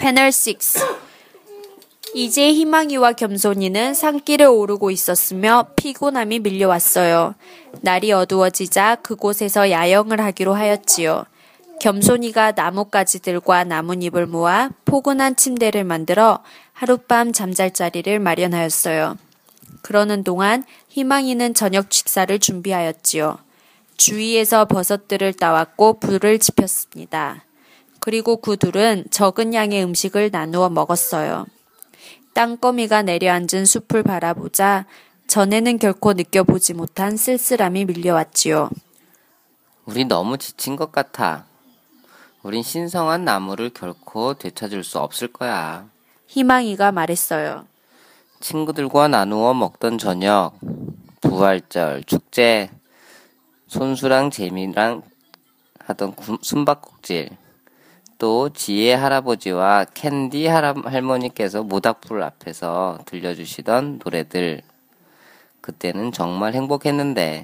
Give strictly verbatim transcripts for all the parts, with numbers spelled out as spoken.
패널 육. 이제 희망이와 겸손이는 산길을 오르고 있었으며 피곤함이 밀려왔어요. 날이 어두워지자 그곳에서 야영을 하기로 하였지요. 겸손이가 나뭇가지들과 나뭇잎을 모아 포근한 침대를 만들어 하룻밤 잠잘 자리를 마련하였어요. 그러는 동안 희망이는 저녁 식사를 준비하였지요. 주위에서 버섯들을 따왔고 불을 지폈습니다. 그리고 그 둘은 적은 양의 음식을 나누어 먹었어요. 땅거미가 내려앉은 숲을 바라보자 전에는 결코 느껴보지 못한 쓸쓸함이 밀려왔지요. 우리 너무 지친 것 같아. 우린 신성한 나무를 결코 되찾을 수 없을 거야. 희망이가 말했어요. 친구들과 나누어 먹던 저녁, 부활절, 축제, 손수랑 재미랑 하던 숨바꼭질, 또 지혜 할아버지와 캔디 할머니께서 모닥불 앞에서 들려주시던 노래들. 그때는 정말 행복했는데.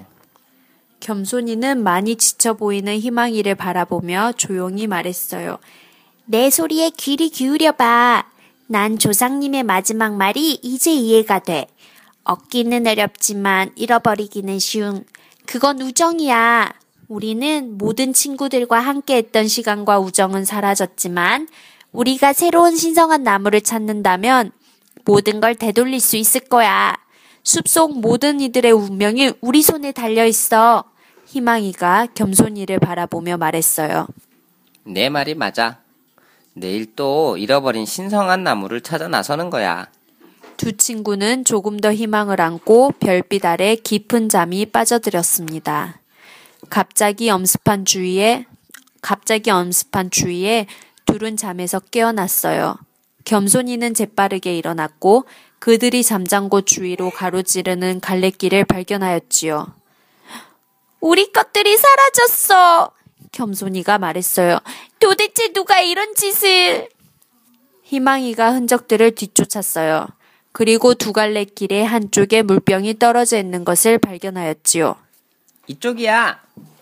겸손이는 많이 지쳐 보이는 희망이를 바라보며 조용히 말했어요. 내 소리에 귀를 기울여봐. 난 조상님의 마지막 말이 이제 이해가 돼. 얻기는 어렵지만 잃어버리기는 쉬운. 그건 우정이야. 우리는 모든 친구들과 함께했던 시간과 우정은 사라졌지만 우리가 새로운 신성한 나무를 찾는다면 모든 걸 되돌릴 수 있을 거야. 숲속 모든 이들의 운명이 우리 손에 달려있어. 희망이가 겸손이를 바라보며 말했어요. 내 말이 맞아. 내일 또 잃어버린 신성한 나무를 찾아 나서는 거야. 두 친구는 조금 더 희망을 안고 별빛 아래 깊은 잠이 빠져들었습니다. 갑자기 엄습한 주위에 갑자기 엄습한 주위에 둘은 잠에서 깨어났어요. 겸손이는 재빠르게 일어났고 그들이 잠잔 곳 주위로 가로지르는 갈래길을 발견하였지요. 우리 것들이 사라졌어. 겸손이가 말했어요. 도대체 누가 이런 짓을. 희망이가 흔적들을 뒤쫓았어요. 그리고 두 갈래 길의 한쪽에 물병이 떨어져 있는 것을 발견하였지요. 이쪽이야.